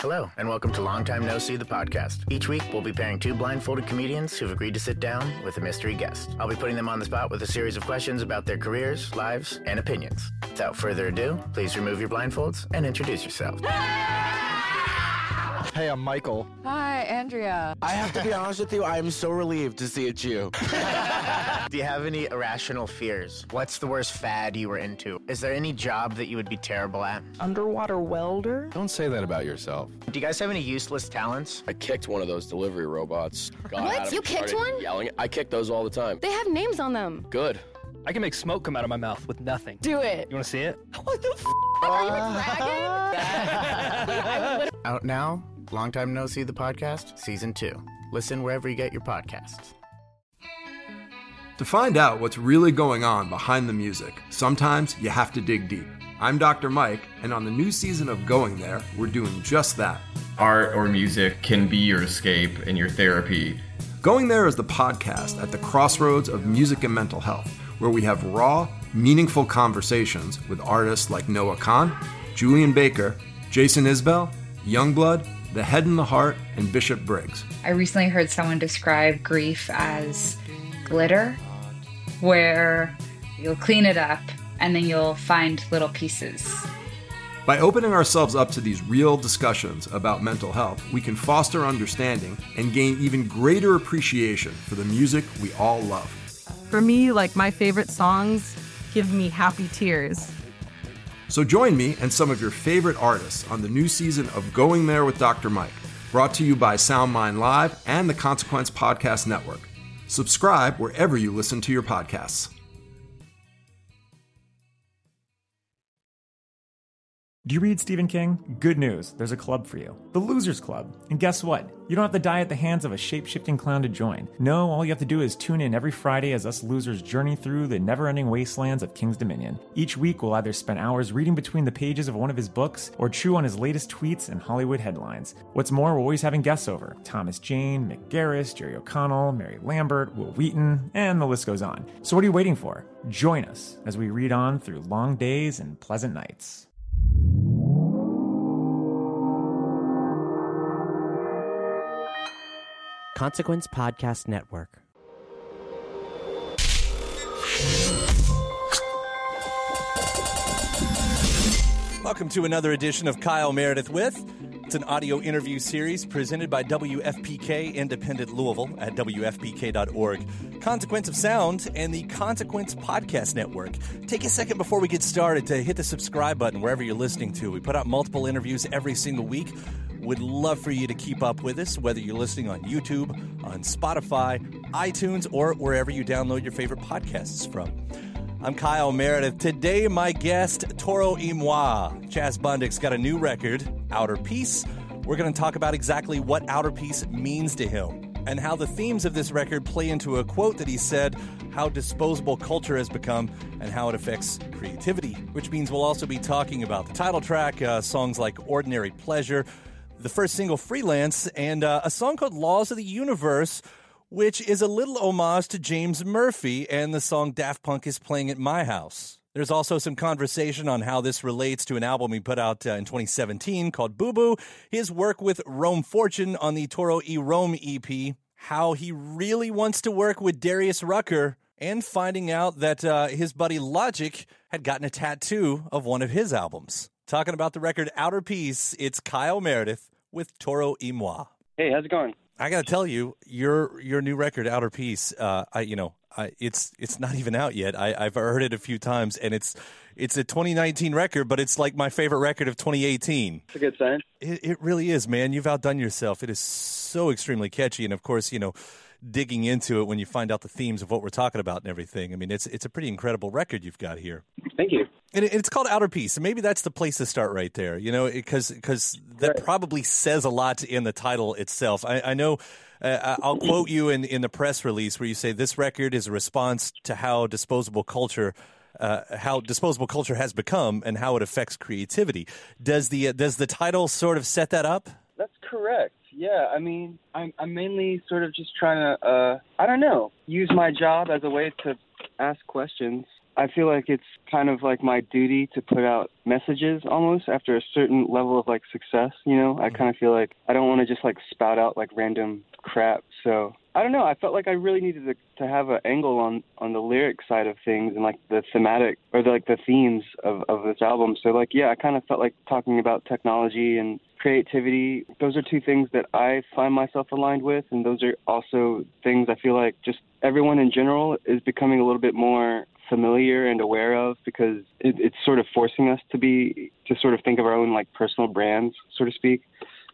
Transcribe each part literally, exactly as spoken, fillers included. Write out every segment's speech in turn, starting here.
Hello, and welcome to Long Time No See, the podcast. Each week, we'll be pairing two blindfolded comedians who've agreed to sit down with a mystery guest. I'll be putting them on the spot with a series of questions about their careers, lives, and opinions. Without further ado, please remove your blindfolds and introduce yourselves. Hey, I'm Michael. Hi, Andrea. I have to be honest with you, I am so relieved to see it's you. Do you have any irrational fears? What's the worst fad you were into? Is there any job that you would be terrible at? Underwater welder? Don't say that about yourself. Do you guys have any useless talents? I kicked one of those delivery robots. Got What? at him, You kicked started one? Yelling. I kick those all the time. They have names on them. Good. I can make smoke come out of my mouth with nothing. Do it. You want to see it? What the f***? Are you a dragon? Out now, Long Time No See, the podcast, Season two. Listen wherever you get your podcasts. To find out what's really going on behind the music, sometimes you have to dig deep. I'm Doctor Mike, and on the new season of Going There, we're doing just that. Art or music can be your escape and your therapy. Going There is the podcast at the crossroads of music and mental health, where we have raw, meaningful conversations with artists like Noah Kahn, Julian Baker, Jason Isbell, Youngblood, The Head and the Heart, and Bishop Briggs. I recently heard someone describe grief as glitter, where you'll clean it up and then you'll find little pieces. By opening ourselves up to these real discussions about mental health, we can foster understanding and gain even greater appreciation for the music we all love. For me, like, my favorite songs give me happy tears. So join me and some of your favorite artists on the new season of Going There with Doctor Mike, brought to you by SoundMind Live and the Consequence Podcast Network. Subscribe wherever you listen to your podcasts. Do you read Stephen King? Good news, there's a club for you. The Losers Club. And guess what? You don't have to die at the hands of a shape-shifting clown to join. No, all you have to do is tune in every Friday as us losers journey through the never-ending wastelands of King's Dominion. Each week, we'll either spend hours reading between the pages of one of his books or chew on his latest tweets and Hollywood headlines. What's more, we're always having guests over. Thomas Jane, Mick Garris, Jerry O'Connell, Mary Lambert, Will Wheaton, and the list goes on. So what are you waiting for? Join us as we read on through long days and pleasant nights. Consequence Podcast Network. Welcome to another edition of Kyle Meredith With. It's an audio interview series presented by W F P K Independent Louisville at W F P K dot org. Consequence of Sound and the Consequence Podcast Network. Take a second before we get started to hit the subscribe button wherever you're listening to. We put out multiple interviews every single week. Would love for you to keep up with us, whether you're listening on YouTube, on Spotify, iTunes, or wherever you download your favorite podcasts from. I'm Kyle Meredith. Today, my guest, Toro y Moi. Chaz Bundick's got a new record, Outer Peace. We're going to talk about exactly what Outer Peace means to him and how the themes of this record play into a quote that he said, how disposable culture has become and how it affects creativity, which means we'll also be talking about the title track, uh, songs like Ordinary Pleasure, the first single, Freelance, and uh, a song called Laws of the Universe, which is a little homage to James Murphy and the song Daft Punk Is Playing at My House. There's also some conversation on how this relates to an album he put out uh, in twenty seventeen called Boo Boo, his work with Rome Fortune on the Toro y Rome E P, how he really wants to work with Darius Rucker, and finding out that uh, his buddy Logic had gotten a tattoo of one of his albums. Talking about the record Outer Peace, it's Kyle Meredith with Toro y Moi. Hey, how's it going? I got to tell you, your your new record, Outer Peace, uh, I you know, I, it's it's not even out yet. I, I've heard it a few times, and it's it's a twenty nineteen record, but it's like my favorite record of twenty eighteen. It's a good sign. It, it really is, man. You've outdone yourself. It is so extremely catchy, and of course, you know, digging into it when you find out the themes of what we're talking about and everything. I mean, it's it's a pretty incredible record you've got here. Thank you. And it's called Outer Peace, and maybe that's the place to start right there, you know, because because that right. probably says a lot in the title itself. I, I know uh, I'll quote you in, in the press release where you say this record is a response to how disposable culture uh, how disposable culture has become and how it affects creativity. Does the uh, does the title sort of set that up? That's correct. Yeah, I mean, I'm I'm mainly sort of just trying to uh, I don't know use my job as a way to ask questions I feel like it's kind of like my duty to put out messages almost after a certain level of like success, you know? I kind of feel like I don't want to just like spout out like random crap. So I don't know. I felt like I really needed to, to have an angle on, on the lyric side of things and like the thematic or the, like the themes of, of this album. So like, yeah, I kind of felt like talking about technology and creativity. Those are two things that I find myself aligned with. And those are also things I feel like just everyone in general is becoming a little bit more familiar and aware of, because it, it's sort of forcing us to be, to sort of think of our own like personal brands, so to speak.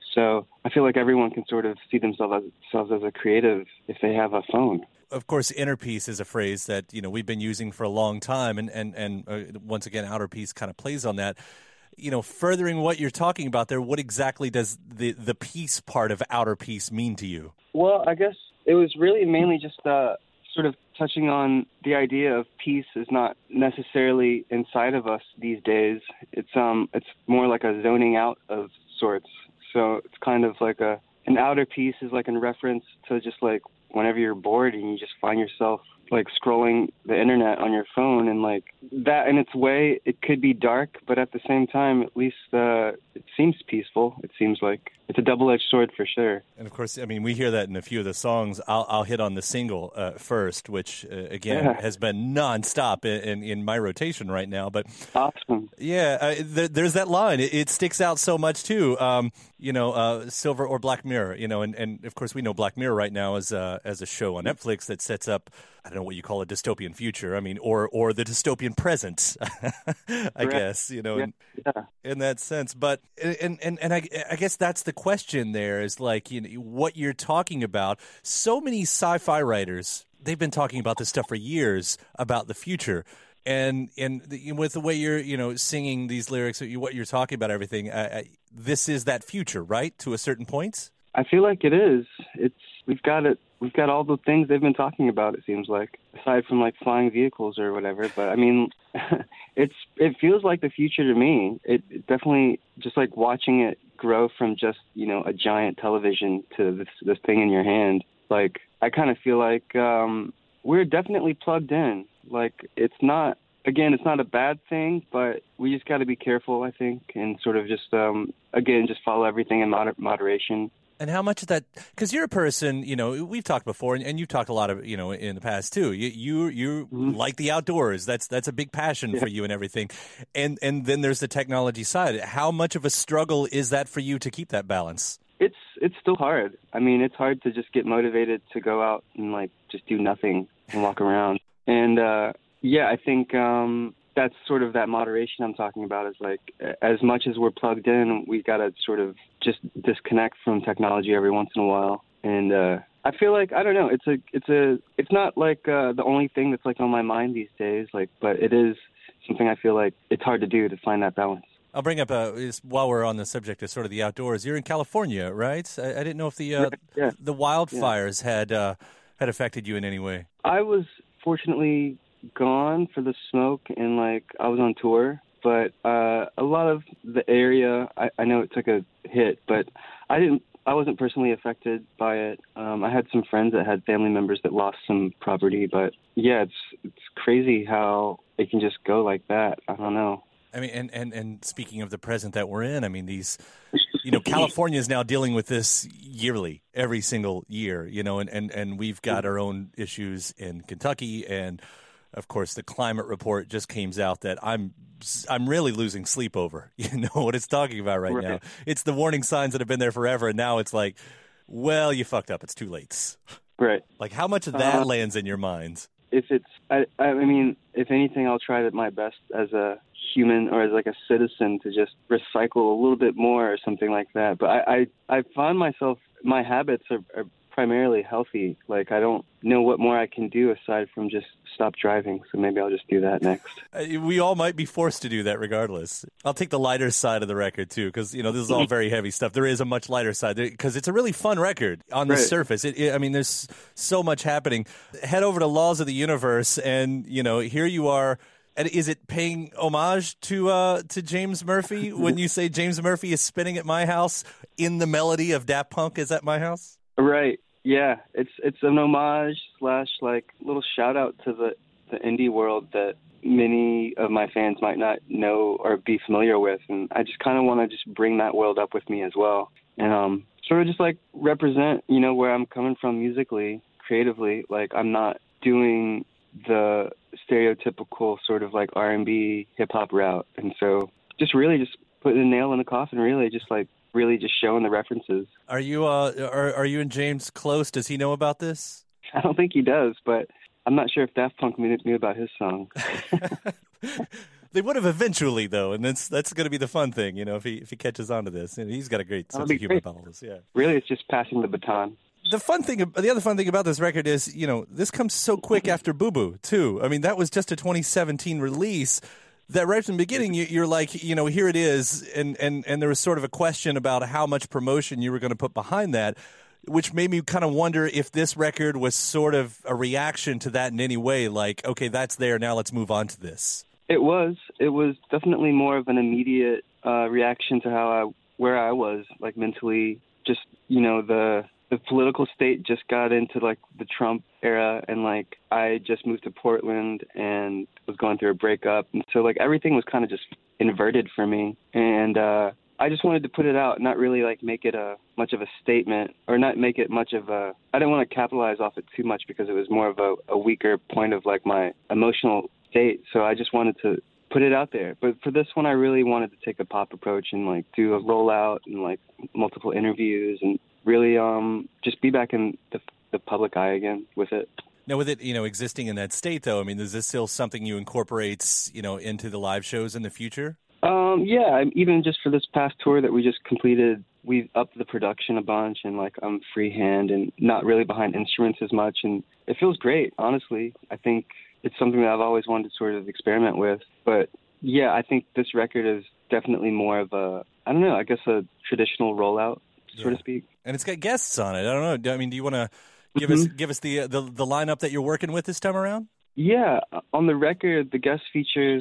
So I feel like everyone can sort of see themselves as, themselves as a creative if they have a phone. Of course, inner peace is a phrase that, you know, we've been using for a long time. And, and, and uh, once again, outer peace kind of plays on that. You know, furthering what you're talking about there, what exactly does the, the peace part of outer peace mean to you? Well, I guess it was really mainly just uh, sort of touching on the idea of peace is not necessarily inside of us these days. It's um, it's more like a zoning out of sorts. So it's kind of like a, an outer peace is like in reference to just like whenever you're bored and you just find yourself like scrolling the internet on your phone, and like that in its way, it could be dark, but at the same time, at least uh, it seems peaceful. It seems like it's a double-edged sword for sure. And of course, I mean, we hear that in a few of the songs. I'll, I'll hit on the single uh, first, which uh, again Yeah. has been nonstop in, in, in my rotation right now. But awesome, yeah, uh, there, there's that line. It, it sticks out so much too. Um, you know, uh, Silver or Black Mirror. You know, and, and of course we know Black Mirror right now as a, as a show on Netflix that sets up, I don't know what you call a dystopian future. I mean, or or the dystopian present, I Correct. guess, you know, Yeah. in, Yeah. in that sense. But, and, and, and I, I guess that's the question there is like, you know, what you're talking about. So many sci-fi writers, they've been talking about this stuff for years about the future. And, and the, with the way you're, you know, singing these lyrics, what you're talking about, everything, uh, uh, this is that future, right? To a certain point? I feel like it is. It's we've got it. We've got all the things they've been talking about. It seems like, aside from like flying vehicles or whatever. But I mean, it's it feels like the future to me. It, it definitely just like watching it grow from just, you know, a giant television to this this thing in your hand. Like I kind of feel like um, we're definitely plugged in. Like it's not. Again, it's not a bad thing, but we just got to be careful, I think, and sort of just, um, again, just follow everything in moder- moderation. And how much of that, because you're a person, you know, we've talked before, and, and you've talked a lot of, you know, in the past too. You you, you mm-hmm. like the outdoors. That's that's a big passion yeah. for you and everything. And and then there's the technology side. How much of a struggle is that for you to keep that balance? It's it's still hard. I mean, it's hard to just get motivated to go out and like just do nothing and walk around. And uh, yeah, I think um, that's sort of that moderation I'm talking about. Is like as much as we're plugged in, we got to sort of just disconnect from technology every once in a while. And uh, I feel like I don't know. It's a it's a it's not like uh, the only thing that's like on my mind these days. Like, but it is something I feel like it's hard to do to find that balance. I'll bring up uh, is, while we're on the subject of sort of the outdoors. You're in California, right? I, I didn't know if the uh, yeah. the wildfires yeah. had uh, had affected you in any way. I was fortunately gone for the smoke, and like I was on tour, but uh, a lot of the area, I, I know it took a hit, but I didn't. I wasn't personally affected by it. Um, I had some friends that had family members that lost some property, but yeah, it's it's crazy how it can just go like that. I don't know. I mean, and, and, and speaking of the present that we're in, I mean, these, you know, California is now dealing with this yearly, every single year, you know, and, and, and we've got our own issues in Kentucky. And, of course, the climate report just came out that I'm I'm really losing sleep over, you know, what it's talking about right, right now. It's the warning signs that have been there forever. And now it's like, well, you fucked up. It's too late. Right. Like, how much of that uh, lands in your mind? If it's, I, I mean, if anything, I'll try my best as a human or as like a citizen to just recycle a little bit more or something like that. But I, I, I find myself, my habits are, are primarily healthy. Like I don't know what more I can do aside from just stop driving. So maybe I'll just do that next. Uh, we all might be forced to do that regardless. I'll take the lighter side of the record too, because, you know, this is all very heavy stuff. There is a much lighter side because it's a really fun record on the right. surface. It, it, I mean, there's so much happening. Head over to Laws of the Universe and, you know, here you are. And is it paying homage to uh, to James Murphy when you say James Murphy is spinning at my house in the melody of Daft Punk is at my house? Right. Yeah. It's it's an homage slash like little shout out to the, the indie world that many of my fans might not know or be familiar with. And I just kind of want to just bring that world up with me as well. And um, sort of just like represent, you know, where I'm coming from musically, creatively. Like I'm not doing the stereotypical sort of like R and B hip hop route. And so just really just putting a nail in the coffin, really just like really just showing the references. Are you uh are are you and James close? Does he know about this? I don't think he does, but I'm not sure if Daft Punk knew knew about his song. They would have eventually, though, and that's that's going to be the fun thing, you know, if he if he catches on to this. And he's got a great sense of humor great. about all this. Yeah, really, it's just passing the baton. The fun thing, the other fun thing about this record is, you know, this comes so quick after Boo Boo, too. I mean, that was just a twenty seventeen release. That right from the beginning, you, you're like, you know, here it is, and, and, and there was sort of a question about how much promotion you were going to put behind that, which made me kind of wonder if this record was sort of a reaction to that in any way, like, okay, that's there, now let's move on to this. It was. It was definitely more of an immediate uh, reaction to how I, where I was, like mentally, just, you know, the the political state just got into like the Trump era, and like I just moved to Portland and was going through a breakup, and so like everything was kind of just inverted for me, and uh I just wanted to put it out, not really like make it a much of a statement, or not make it much of a I didn't want to capitalize off it too much because it was more of a, a weaker point of like my emotional state, so I just wanted to put it out there. But for this one, I really wanted to take a pop approach and like do a rollout and like multiple interviews and really um, just be back in the, the public eye again with it. Now, with it, you know, existing in that state, though, I mean, is this still something you incorporate, you know, into the live shows in the future? Um, yeah, even just for this past tour that we just completed, we've upped the production a bunch, and like I'm freehand and not really behind instruments as much, and it feels great, honestly. I think it's something that I've always wanted to sort of experiment with. But yeah, I think this record is definitely more of a, I don't know, I guess a traditional rollout, so yeah. to speak. And it's got guests on it. I don't know. I mean, do you want to give mm-hmm. us give us the, the the lineup that you're working with this time around? Yeah, on the record, the guest features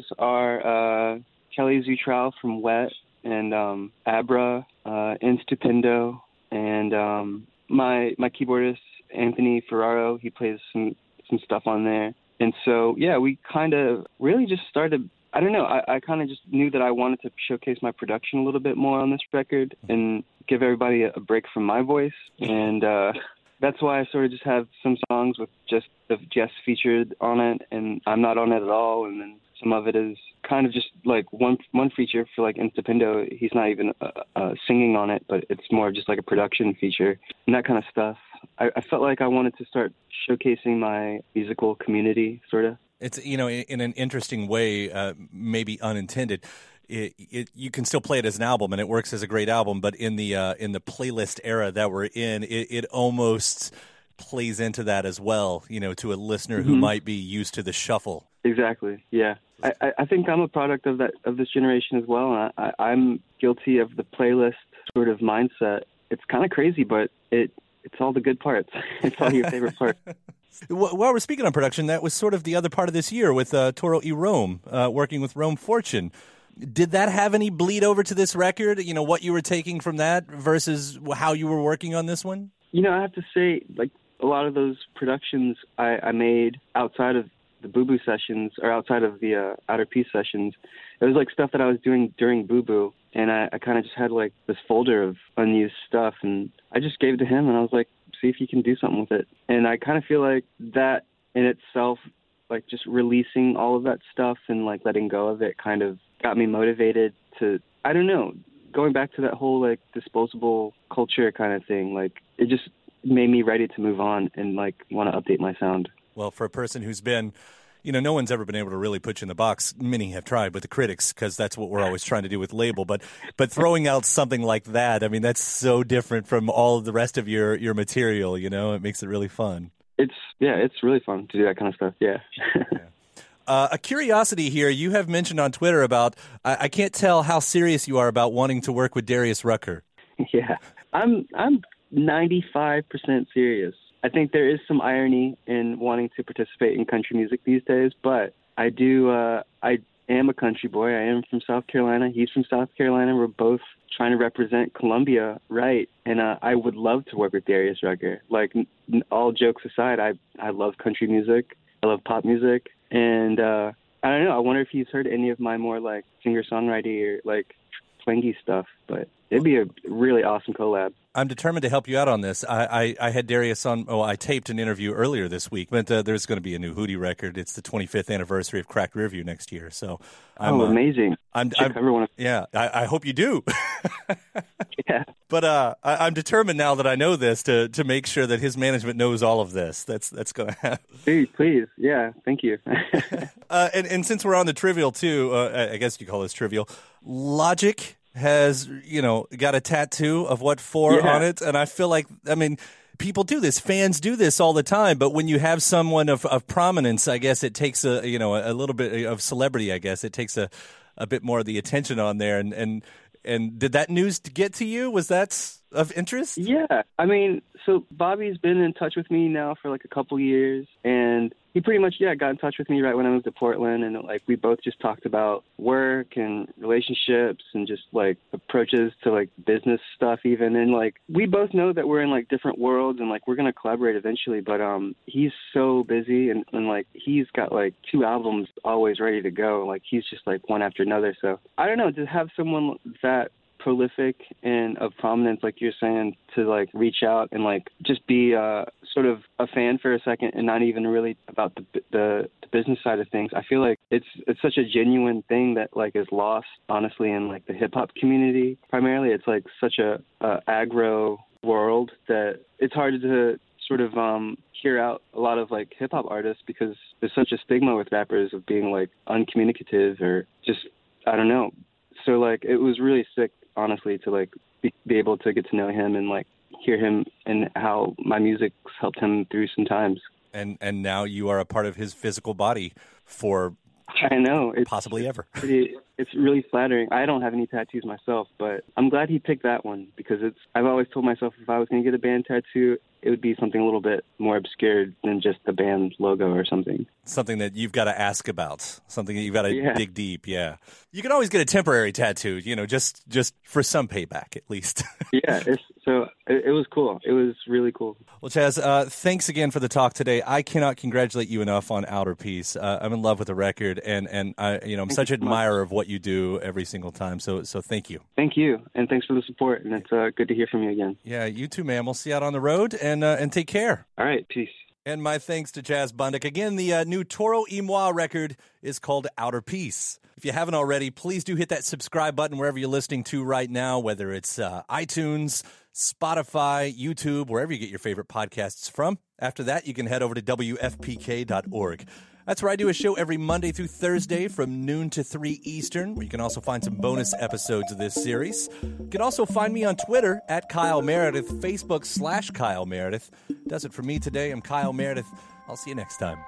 are uh, Kelly Zutral from Wet and um, Abra, uh, In Stupendo, and um, my my keyboardist Anthony Ferraro. He plays some some stuff on there, and so yeah, we kind of really just started. I don't know. I, I kind of just knew that I wanted to showcase my production a little bit more on this record and give everybody a, a break from my voice. And uh, that's why I sort of just have some songs with just the guests featured on it, and I'm not on it at all. And then some of it is kind of just like one one feature for like In Stupendo. He's not even uh, uh, singing on it, but it's more just like a production feature and that kind of stuff. I, I felt like I wanted to start showcasing my musical community, sort of. It's, you know, in, in an interesting way, uh, maybe unintended. It, it, you can still play it as an album, and it works as a great album. But in the uh, in the playlist era that we're in, it, it almost plays into that as well. You know, to a listener mm-hmm. who might be used to the shuffle. Exactly. Yeah, I, I think I'm a product of that of this generation as well, and I, I'm guilty of the playlist sort of mindset. It's kind of crazy, but it it's all the good parts. It's all your favorite parts. While we're speaking on production, that was sort of the other part of this year with uh, Toro y Rome, uh, working with Rome Fortune. Did that have any bleed over to this record? You know, what you were taking from that versus how you were working on this one? You know, I have to say, like, a lot of those productions I, I made outside of the Boo Boo sessions, or outside of the uh, Outer Peace sessions, it was like stuff that I was doing during Boo Boo, and I, I kind of just had like this folder of unused stuff, and I just gave it to him, and I was like, see if you can do something with it. And I kind of feel like that in itself, like just releasing all of that stuff and like letting go of it kind of got me motivated to, I don't know, going back to that whole like disposable culture kind of thing. Like it just made me ready to move on and like want to update my sound. Well, for a person who's been, you know, no one's ever been able to really put you in the box. Many have tried with the critics because that's what we're always trying to do with label. But but throwing out something like that, I mean, that's so different from all of the rest of your, your material, you know? It makes it really fun. It's, yeah, it's really fun to do that kind of stuff, yeah. yeah. Uh, a curiosity here, you have mentioned on Twitter about, I, I can't tell how serious you are about wanting to work with Darius Rucker. Yeah, I'm I'm ninety-five percent serious. I think there is some irony in wanting to participate in country music these days, but I do, uh, I am a country boy. I am from South Carolina. He's from South Carolina. We're both trying to represent Columbia, right? And uh, I would love to work with Darius Rucker. Like, n- all jokes aside, I, I love country music. I love pop music. And uh, I don't know. I wonder if he's heard any of my more like singer-songwriting or like twangy stuff, but it'd be a really awesome collab. I'm determined to help you out on this. I, I, I had Darius on, oh, I taped an interview earlier this week, but uh, there's going to be a new Hootie record. It's the twenty-fifth anniversary of Cracked Rearview next year. So I'm, oh, uh, amazing. I'm, Should I'm, cover one of- yeah, I, I hope you do. Yeah. But uh, I, I'm determined now that I know this to, to make sure that his management knows all of this. That's that's going to happen. Please, please. Yeah, thank you. uh, and, and since we're on the trivial, too, uh, I guess you call this trivial, Logic has, you know, got a tattoo of what for Yeah. on it. And I feel like, I mean, people do this. Fans do this all the time. But when you have someone of, of prominence, I guess it takes a, you know, a little bit of celebrity, I guess. It takes a, a bit more of the attention on there. And, and, and did that news get to you? Was that of interest? Yeah. I mean, so Bobby's been in touch with me now for like a couple years, and he pretty much, yeah, got in touch with me right when I moved to Portland, and like we both just talked about work and relationships and just like approaches to like business stuff even, and like we both know that we're in like different worlds and like we're going to collaborate eventually, but um he's so busy and, and like he's got like two albums always ready to go, like he's just like one after another. So I don't know, to have someone that prolific and of prominence, like you're saying, to like reach out and like just be uh, sort of a fan for a second and not even really about the, the the business side of things. I feel like it's it's such a genuine thing that like is lost, honestly, in like the hip hop community. Primarily, it's like such a, a aggro world that it's hard to sort of um, hear out a lot of like hip hop artists because there's such a stigma with rappers of being like uncommunicative or just, I don't know. So like it was really sick, honestly, to like be, be able to get to know him and like hear him and how my music's helped him through some times. And and now you are a part of his physical body for I know it's possibly ever. Pretty, it's really flattering. I don't have any tattoos myself, but I'm glad he picked that one because it's. I've always told myself if I was going to get a band tattoo, it would be something a little bit more obscure than just the band logo or something. Something that you've got to ask about. Something that you've got to Yeah. dig deep. Yeah, you can always get a temporary tattoo. You know, just just for some payback at least. Yeah, it's, so it, it was cool. It was really cool. Well, Chaz, uh, thanks again for the talk today. I cannot congratulate you enough on Outer Peace. Uh, I'm in love with the record, and and I, you know, I'm Thank such you an so much. admirer of what you do every single time. So so thank you. Thank you, and thanks for the support. And it's uh, good to hear from you again. Yeah, you too, man. We'll see you out on the road, and uh, and take care. All right, peace. And my thanks to Chaz Bundick. Again, the uh, new Toro y Moi record is called Outer Peace. If you haven't already, please do hit that subscribe button wherever you're listening to right now, whether it's uh, iTunes, Spotify, YouTube, wherever you get your favorite podcasts from. After that, you can head over to W F P K dot org. That's where I do a show every Monday through Thursday from noon to three Eastern, where you can also find some bonus episodes of this series. You can also find me on Twitter at Kyle Meredith, Facebook slash Kyle Meredith. Does it for me today. I'm Kyle Meredith. I'll see you next time.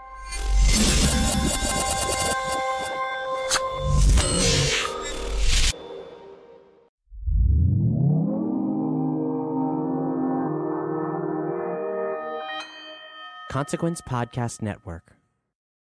Consequence Podcast Network.